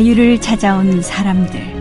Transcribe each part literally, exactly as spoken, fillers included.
자유를 찾아온 사람들.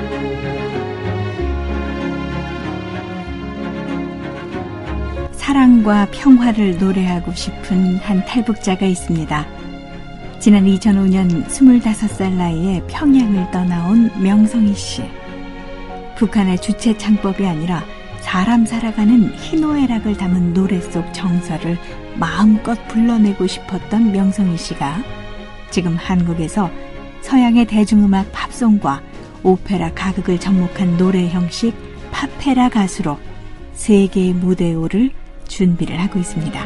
사랑과 평화를 노래하고 싶은 한 탈북자가 있습니다. 지난 이천오 년 스물다섯 살 나이에 평양을 떠나온 명성희 씨. 북한의 주체 창법이 아니라 사람 살아가는 희노애락을 담은 노래 속 정서를 마음껏 불러내고 싶었던 명성희 씨가 지금 한국에서 서양의 대중음악 팝송과 오페라 가극을 접목한 노래 형식 팝페라 가수로 세계의 무대에 오를 준비를 하고 있습니다.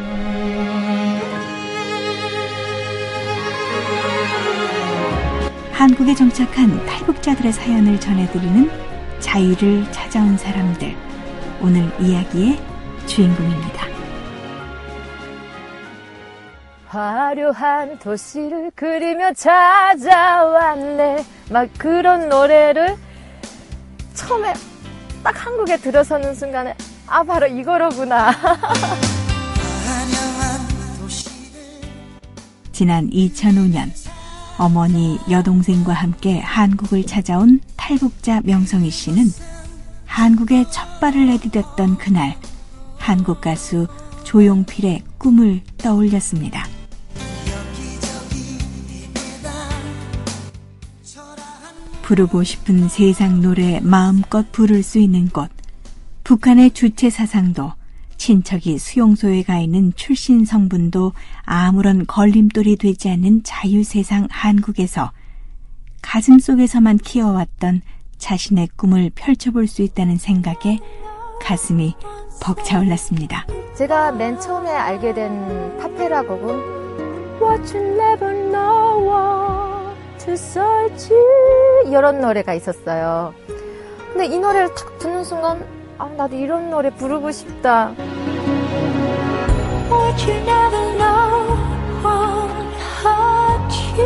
한국에 정착한 탈북자들의 사연을 전해드리는 자유를 찾아온 사람들. 오늘 이야기의 주인공입니다. 화려한 도시를 그리며 찾아왔네. 막 그런 노래를 처음에 딱 한국에 들어서는 순간에 아 바로 이거로구나. 지난 이천오 년 어머니, 여동생과 함께 한국을 찾아온 탈북자 명성희 씨는 한국에 첫 발을 내디뎠던 그날 한국 가수 조용필의 꿈을 떠올렸습니다. 부르고 싶은 세상 노래 마음껏 부를 수 있는 곳, 북한의 주체 사상도 친척이 수용소에 가 있는 출신 성분도 아무런 걸림돌이 되지 않는 자유세상 한국에서 가슴 속에서만 키워왔던 자신의 꿈을 펼쳐볼 수 있다는 생각에 가슴이 벅차올랐습니다. 제가 맨 처음에 알게 된 팝페라 곡은 What You Never Know What to Search 이런 노래가 있었어요. 근데 이 노래를 탁 듣는 순간 아, 나도 이런 노래 부르고 싶다. What you never know won't hurt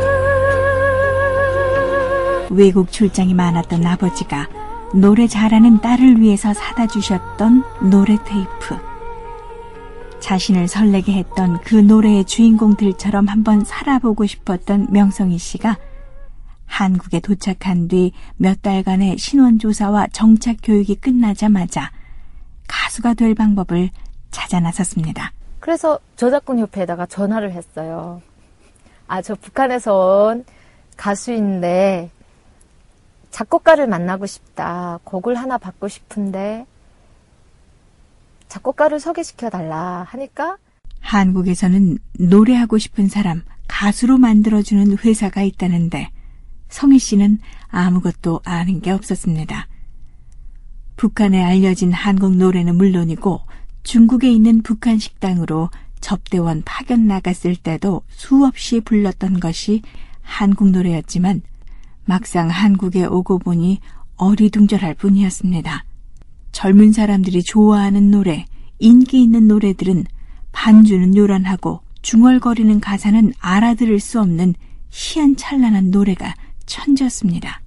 you. 외국 출장이 많았던 아버지가 노래 잘하는 딸을 위해서 사다 주셨던 노래 테이프. 자신을 설레게 했던 그 노래의 주인공들처럼 한번 살아보고 싶었던 명성희 씨가 한국에 도착한 뒤 몇 달간의 신원조사와 정착교육이 끝나자마자 가수가 될 방법을 찾아 나섰습니다. 그래서 저작권협회에다가 전화를 했어요. 아, 저 북한에서 온 가수인데 작곡가를 만나고 싶다. 곡을 하나 받고 싶은데 작곡가를 소개시켜달라 하니까 한국에서는 노래하고 싶은 사람, 가수로 만들어주는 회사가 있다는데 성희 씨는 아무것도 아는 게 없었습니다. 북한에 알려진 한국 노래는 물론이고 중국에 있는 북한 식당으로 접대원 파견 나갔을 때도 수없이 불렀던 것이 한국 노래였지만 막상 한국에 오고 보니 어리둥절할 뿐이었습니다. 젊은 사람들이 좋아하는 노래, 인기 있는 노래들은 반주는 요란하고 중얼거리는 가사는 알아들을 수 없는 희한찬란한 노래가 천지였습니다.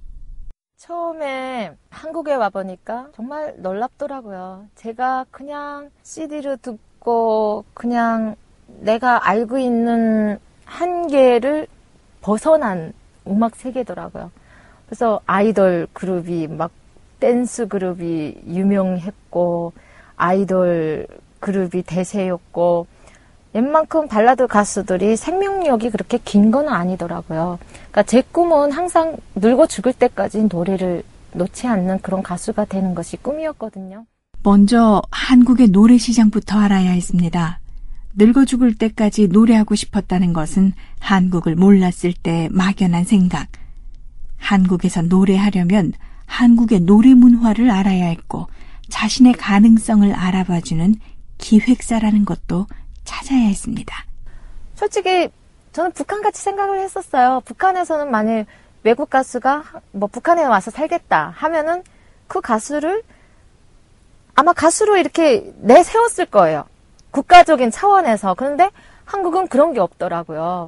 처음에 한국에 와보니까 정말 놀랍더라고요. 제가 그냥 씨디를 듣고 그냥 내가 알고 있는 한계를 벗어난 음악 세계더라고요. 그래서 아이돌 그룹이 막 댄스 그룹이 유명했고 아이돌 그룹이 대세였고 웬만큼 발라드 가수들이 생명력이 그렇게 긴 건 아니더라고요. 그러니까 제 꿈은 항상 늙어 죽을 때까지 노래를 놓지 않는 그런 가수가 되는 것이 꿈이었거든요. 먼저 한국의 노래 시장부터 알아야 했습니다. 늙어 죽을 때까지 노래하고 싶었다는 것은 한국을 몰랐을 때 막연한 생각. 한국에서 노래하려면 한국의 노래 문화를 알아야 했고 자신의 가능성을 알아봐주는 기획사라는 것도 찾아야 했습니다. 솔직히 저는 북한같이 생각을 했었어요. 북한에서는 만일 외국 가수가 뭐 북한에 와서 살겠다 하면은 그 가수를 아마 가수로 이렇게 내세웠을 거예요. 국가적인 차원에서. 그런데 한국은 그런 게 없더라고요.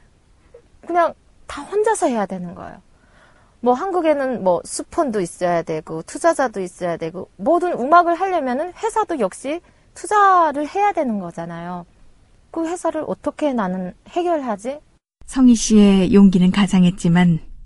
그냥 다 혼자서 해야 되는 거예요. 뭐 한국에는 뭐 수폰도 있어야 되고 투자자도 있어야 되고 모든 음악을 하려면은 회사도 역시 투자를 해야 되는 거잖아요. 그 회사를 어떻게 나는 해결하지? 성희 씨의 용기는 가장했지만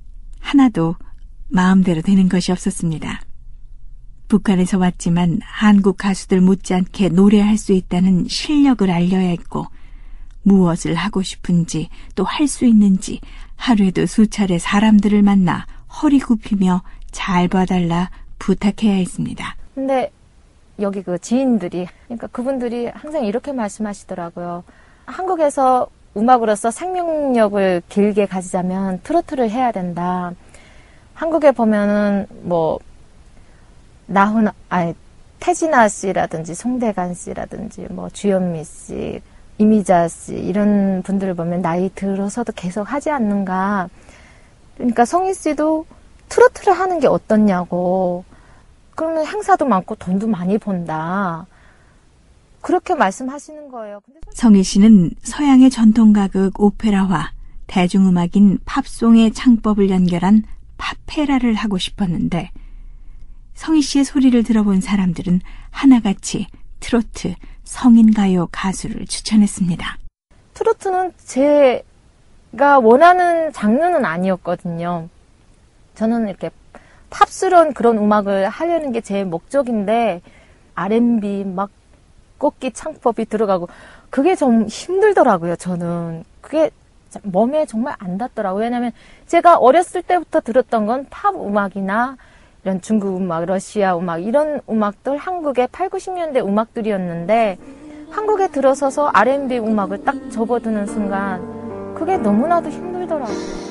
하나도 마음대로 되는 것이 없었습니다. 북한에서 왔지만 한국 가수들 못지않게 노래할 수 있다는 실력을 알려야 했고 무엇을 하고 싶은지 또 할 수 있는지 하루에도 수차례 사람들을 만나 허리 굽히며 잘 봐달라 부탁해야 했습니다. 근데 여기 그 지인들이, 그러니까 그분들이 항상 이렇게 말씀하시더라고요. 한국에서 음악으로서 생명력을 길게 가지자면 트로트를 해야 된다. 한국에 보면은 뭐 나훈아, 아니 태진아 씨라든지 송대관 씨라든지 뭐 주현미 씨, 이미자 씨 이런 분들을 보면 나이 들어서도 계속 하지 않는가. 그러니까 성희 씨도 트로트를 하는 게 어떻냐고. 그러면 행사도 많고 돈도 많이 번다. 그렇게 말씀하시는 거예요. 근데 성희 씨는 서양의 전통가극 오페라와 대중음악인 팝송의 창법을 연결한 팝페라를 하고 싶었는데 성희 씨의 소리를 들어본 사람들은 하나같이 트로트, 성인가요 가수를 추천했습니다. 트로트는 제가 원하는 장르는 아니었거든요. 저는 이렇게 팝스러운 그런 음악을 하려는 게 제 목적인데 알앤비 막 꽃기 창법이 들어가고 그게 좀 힘들더라고요. 저는 그게 몸에 정말 안 닿더라고요. 왜냐하면 제가 어렸을 때부터 들었던 건 팝 음악이나 이런 중국 음악, 러시아 음악 이런 음악들 한국의 팔, 구십 년대 음악들이었는데 한국에 들어서서 알앤비 음악을 딱 접어드는 순간 그게 너무나도 힘들더라고요.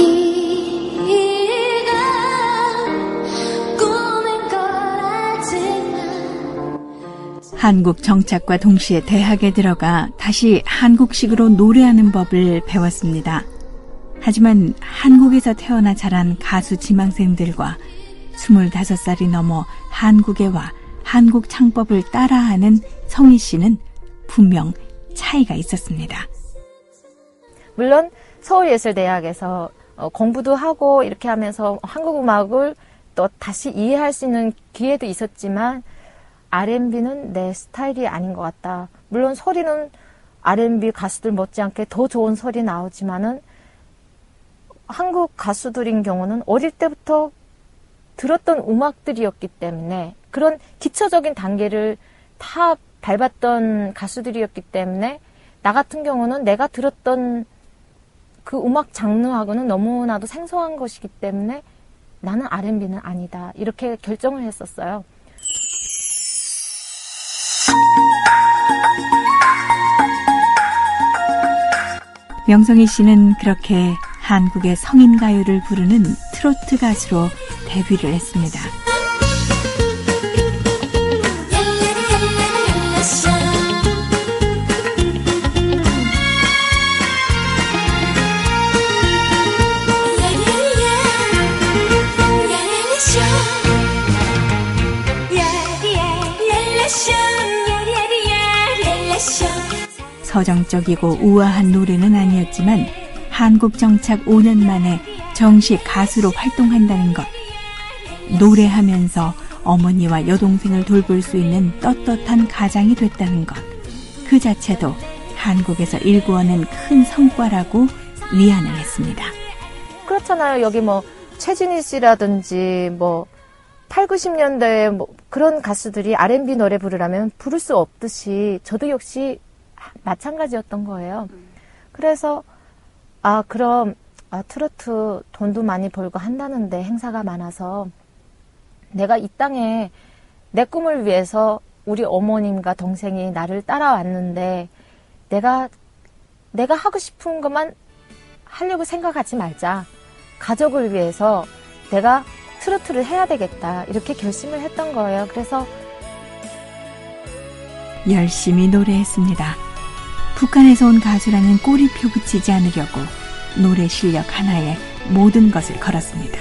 한국 정착과 동시에 대학에 들어가 다시 한국식으로 노래하는 법을 배웠습니다. 하지만 한국에서 태어나 자란 가수 지망생들과 스물다섯 살이 넘어 한국에 와 한국 창법을 따라하는 성희 씨는 분명 차이가 있었습니다. 물론 서울예술대학에서 공부도 하고 이렇게 하면서 한국 음악을 또 다시 이해할 수 있는 기회도 있었지만 알앤비는 내 스타일이 아닌 것 같다. 물론 소리는 알앤비 가수들 못지않게 더 좋은 소리 나오지만은 한국 가수들인 경우는 어릴 때부터 들었던 음악들이었기 때문에 그런 기초적인 단계를 다 밟았던 가수들이었기 때문에 나 같은 경우는 내가 들었던 그 음악 장르하고는 너무나도 생소한 것이기 때문에 나는 알앤비는 아니다. 이렇게 결정을 했었어요. 명성희 씨는 그렇게 한국의 성인가요를 부르는 트로트 가수로 데뷔를 했습니다. 서정적이고 우아한 노래는 아니었지만 한국 정착 오 년 만에 정식 가수로 활동한다는 것, 노래하면서 어머니와 여동생을 돌볼 수 있는 떳떳한 가장이 됐다는 것, 그 자체도 한국에서 일구어낸 큰 성과라고 위안을 했습니다. 그렇잖아요. 여기 뭐 최진희 씨라든지 뭐 팔, 구십 년대에 뭐 그런 가수들이 알앤비 노래 부르라면 부를 수 없듯이 저도 역시 마찬가지였던 거예요. 그래서 아 그럼 아, 트로트 돈도 많이 벌고 한다는데 행사가 많아서 내가 이 땅에 내 꿈을 위해서 우리 어머님과 동생이 나를 따라왔는데 내가 내가 하고 싶은 것만 하려고 생각하지 말자. 가족을 위해서 내가 트로트를 해야 되겠다. 이렇게 결심을 했던 거예요. 그래서 열심히 노래했습니다. 북한에서 온 가수라는 꼬리표 붙이지 않으려고 노래 실력 하나에 모든 것을 걸었습니다.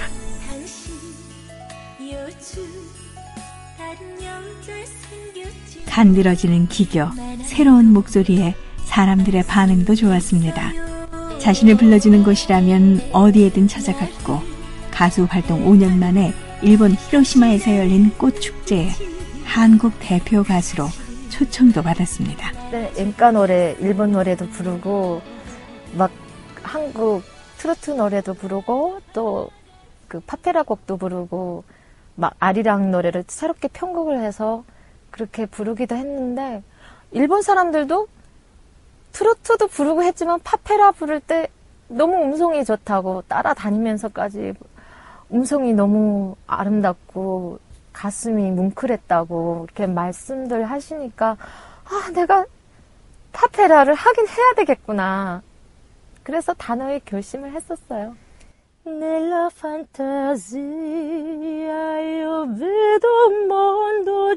간드러지는 기교, 새로운 목소리에 사람들의 반응도 좋았습니다. 자신을 불러주는 곳이라면 어디에든 찾아갔고 가수 활동 오 년 만에 일본 히로시마에서 열린 꽃축제에 한국 대표 가수로 초청도 받았습니다. 네,演歌 노래, 일본 노래도 부르고 막 한국 트로트 노래도 부르고 또 그 파페라 곡도 부르고 막 아리랑 노래를 새롭게 편곡을 해서 그렇게 부르기도 했는데 일본 사람들도 트로트도 부르고 했지만 파페라 부를 때 너무 음성이 좋다고 따라다니면서까지 음성이 너무 아름답고 가슴이 뭉클했다고 이렇게 말씀들 하시니까 아 내가 파페라를 하긴 해야 되겠구나. 그래서 단호히 결심을 했었어요. Nella fantasia io vedo un mondo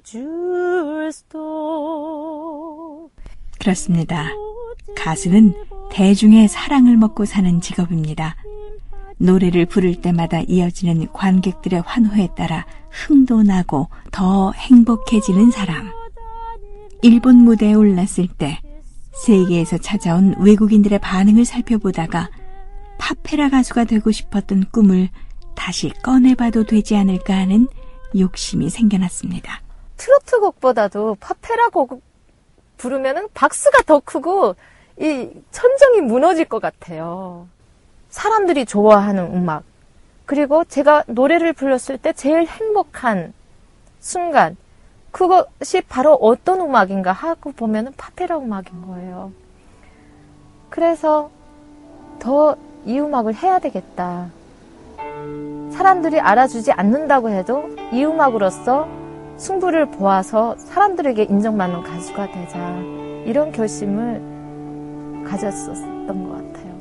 giusto. 그렇습니다. 가수는 대중의 사랑을 먹고 사는 직업입니다. 노래를 부를 때마다 이어지는 관객들의 환호에 따라 흥도 나고 더 행복해지는 사람. 일본 무대에 올랐을 때 세계에서 찾아온 외국인들의 반응을 살펴보다가 파페라 가수가 되고 싶었던 꿈을 다시 꺼내봐도 되지 않을까 하는 욕심이 생겨났습니다. 트로트 곡보다도 파페라 곡 부르면은 박수가 더 크고 이 천정이 무너질 것 같아요. 사람들이 좋아하는 음악, 그리고 제가 노래를 불렀을 때 제일 행복한 순간, 그것이 바로 어떤 음악인가 하고 보면은 파페라 음악인 거예요. 그래서 더 이 음악을 해야 되겠다. 사람들이 알아주지 않는다고 해도 이 음악으로서 승부를 보아서 사람들에게 인정받는 가수가 되자. 이런 결심을 가졌었던 것 같아요.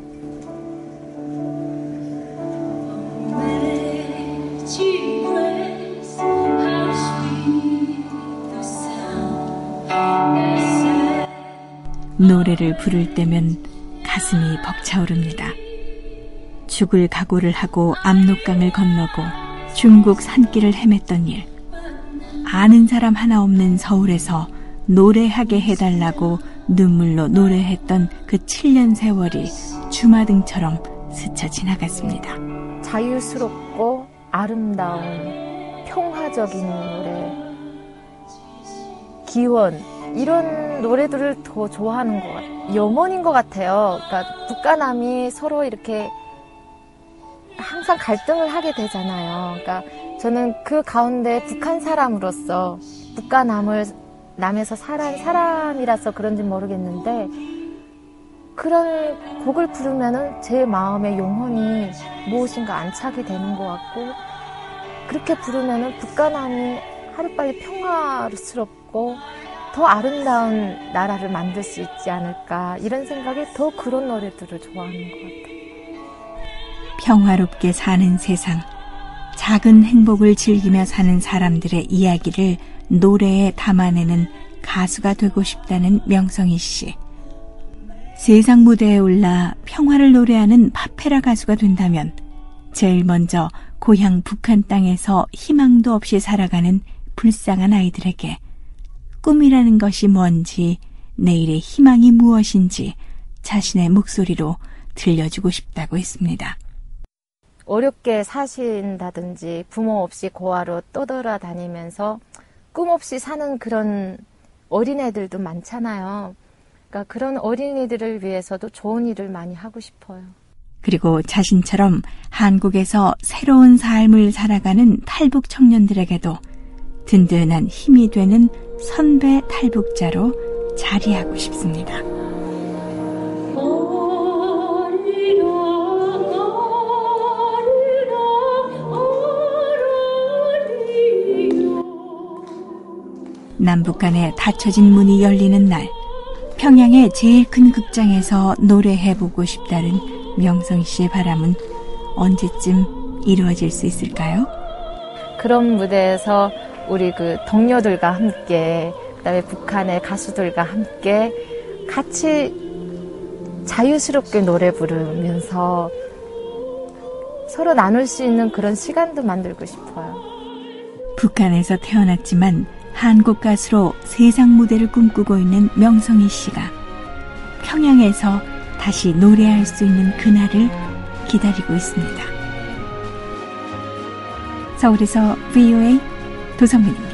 노래를 부를 때면 가슴이 벅차오릅니다. 죽을 각오를 하고 압록강을 건너고 중국 산길을 헤맸던 일. 아는 사람 하나 없는 서울에서 노래하게 해달라고 눈물로 노래했던 그 칠 년 세월이 주마등처럼 스쳐 지나갔습니다. 자유스럽고 아름다운 평화적인 노래, 기원, 이런 노래들을 더 좋아하는 것 같아요. 염원인 것 같아요. 그러니까 북과 남이 서로 이렇게 항상 갈등을 하게 되잖아요. 그러니까 저는 그 가운데 북한 사람으로서 북과 남을 남에서 살아온 사람이라서 그런지 모르겠는데 그런 곡을 부르면은 제 마음의 영혼이 무엇인가 안착이 되는 것 같고 그렇게 부르면은 북과 남이 하루빨리 평화스럽고 더 아름다운 나라를 만들 수 있지 않을까 이런 생각에 더 그런 노래들을 좋아하는 것 같아요. 평화롭게 사는 세상, 작은 행복을 즐기며 사는 사람들의 이야기를 노래에 담아내는 가수가 되고 싶다는 명성희 씨. 세상 무대에 올라 평화를 노래하는 파페라 가수가 된다면 제일 먼저 고향 북한 땅에서 희망도 없이 살아가는 불쌍한 아이들에게 꿈이라는 것이 뭔지, 내일의 희망이 무엇인지 자신의 목소리로 들려주고 싶다고 했습니다. 어렵게 사신다든지 부모 없이 고아로 떠돌아다니면서 꿈 없이 사는 그런 어린애들도 많잖아요. 그러니까 그런 어린이들을 위해서도 좋은 일을 많이 하고 싶어요. 그리고 자신처럼 한국에서 새로운 삶을 살아가는 탈북 청년들에게도 든든한 힘이 되는 선배 탈북자로 자리하고 싶습니다. 남북 간에 닫혀진 문이 열리는 날, 평양의 제일 큰 극장에서 노래해보고 싶다는 명성희 씨의 바람은 언제쯤 이루어질 수 있을까요? 그런 무대에서 우리 그 동료들과 함께, 그다음에 북한의 가수들과 함께 같이 자유스럽게 노래 부르면서 서로 나눌 수 있는 그런 시간도 만들고 싶어요. 북한에서 태어났지만 한국 가수로 세상 무대를 꿈꾸고 있는 명성희 씨가 평양에서 다시 노래할 수 있는 그날을 기다리고 있습니다. 서울에서 브이오에이 도성민입니다.